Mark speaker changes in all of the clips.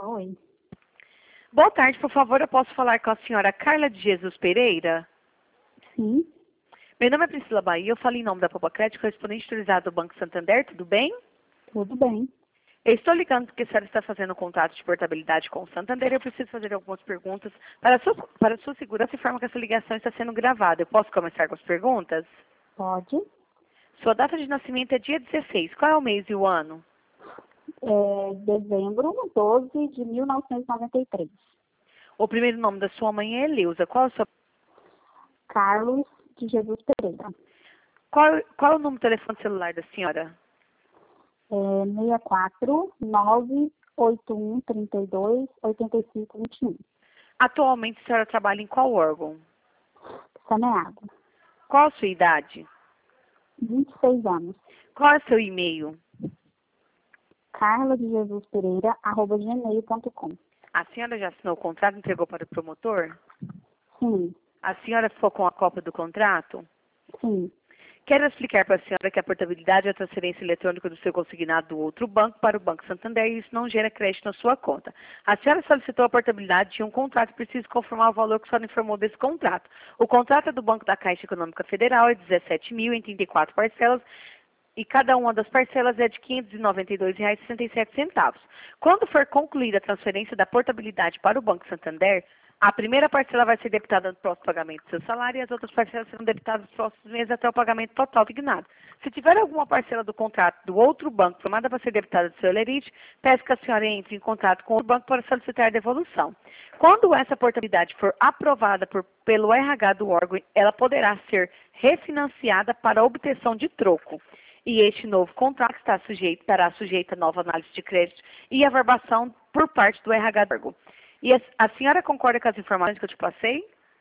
Speaker 1: Oi.
Speaker 2: Boa tarde, por favor, eu posso falar com a senhora Carla de Jesus Pereira?
Speaker 1: Sim,
Speaker 2: Meu nome é Priscila Bahia, eu falo em nome da Popa Crédito, correspondente autorizado do Banco Santander, tudo bem?
Speaker 1: tudo bem.
Speaker 2: Eu estou ligando porque a senhora está fazendo um contrato de portabilidade com o Santander e eu preciso fazer algumas perguntas para a sua segurança e forma que essa ligação está sendo gravada. Eu posso começar com as perguntas?
Speaker 1: Pode.
Speaker 2: Sua data de nascimento é dia 16. Qual é o mês e o ano?
Speaker 1: Dezembro 12 de 1993.
Speaker 2: O primeiro nome da sua mãe é Eleusa.
Speaker 1: Carlos de Jesus Pereira.
Speaker 2: Qual é o número do telefone celular da senhora?
Speaker 1: 64 981 32 85 21.
Speaker 2: Atualmente a senhora trabalha em qual órgão?
Speaker 1: Saneado.
Speaker 2: Qual a sua idade?
Speaker 1: 26 anos.
Speaker 2: Qual é o seu e-mail?
Speaker 1: Carla de Jesus Pereira, @gmail.com.
Speaker 2: A senhora já assinou o contrato e entregou para o promotor?
Speaker 1: Sim,
Speaker 2: A senhora ficou com a cópia do contrato?
Speaker 1: sim.
Speaker 2: Quero explicar para a senhora que a portabilidade é a transferência eletrônica do seu consignado do outro banco para o Banco Santander e isso não gera crédito na sua conta. A senhora solicitou a portabilidade de um contrato e precisa confirmar o valor que a senhora informou desse contrato. O contrato é do Banco da Caixa Econômica Federal, é 17 mil em 34 parcelas, e cada uma das parcelas é de R$ 592,67. Quando for concluída a transferência da portabilidade para o Banco Santander, a primeira parcela vai ser debitada no próximo pagamento do seu salário e as outras parcelas serão debitadas nos próximos meses até o pagamento total designado. Se tiver alguma parcela do contrato do outro banco formada para ser debitada do seu lerite, peço que a senhora entre em contato com o banco para solicitar a devolução. Quando essa portabilidade for aprovada pelo RH do órgão, ela poderá ser refinanciada para obtenção de troco. E este novo contrato estará sujeito a nova análise de crédito e averbação por parte do RH do órgão. E a senhora concorda com as informações que eu te passei?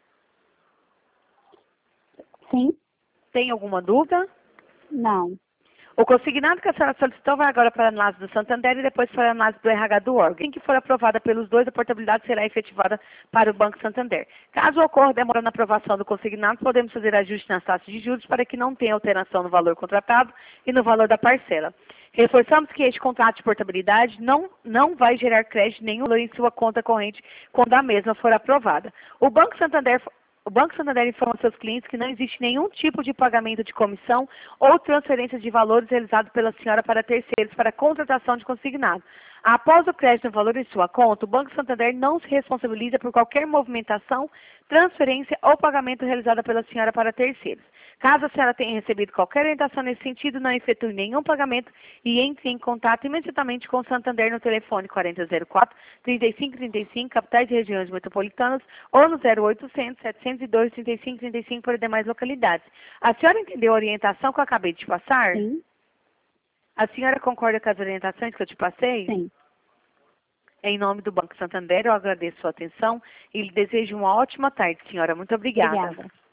Speaker 1: Sim?
Speaker 2: Tem alguma dúvida?
Speaker 1: Não.
Speaker 2: O consignado que a senhora solicitou vai agora para a análise do Santander e depois para a análise do RH do órgão. Assim que for aprovada pelos dois, a portabilidade será efetivada para o Banco Santander. Caso ocorra demora na aprovação do consignado, podemos fazer ajuste nas taxas de juros para que não tenha alteração no valor contratado e no valor da parcela. Reforçamos que este contrato de portabilidade não vai gerar crédito nenhum valor em sua conta corrente quando a mesma for aprovada. O Banco Santander informa aos seus clientes que não existe nenhum tipo de pagamento de comissão ou transferência de valores realizado pela senhora para terceiros para contratação de consignado. Após o crédito no valor em sua conta, o Banco Santander não se responsabiliza por qualquer movimentação, transferência ou pagamento realizada pela senhora para terceiros. Caso a senhora tenha recebido qualquer orientação nesse sentido, não efetue nenhum pagamento e entre em contato imediatamente com o Santander no telefone 4004-3535, capitais e regiões metropolitanas, ou no 0800-702-3535 para demais localidades. A senhora entendeu a orientação que eu acabei de te passar?
Speaker 1: Sim?
Speaker 2: A senhora concorda com as orientações que eu te passei?
Speaker 1: Sim.
Speaker 2: Em nome do Banco Santander, eu agradeço a sua atenção e lhe desejo uma ótima tarde, senhora. Muito obrigada.
Speaker 1: Obrigada.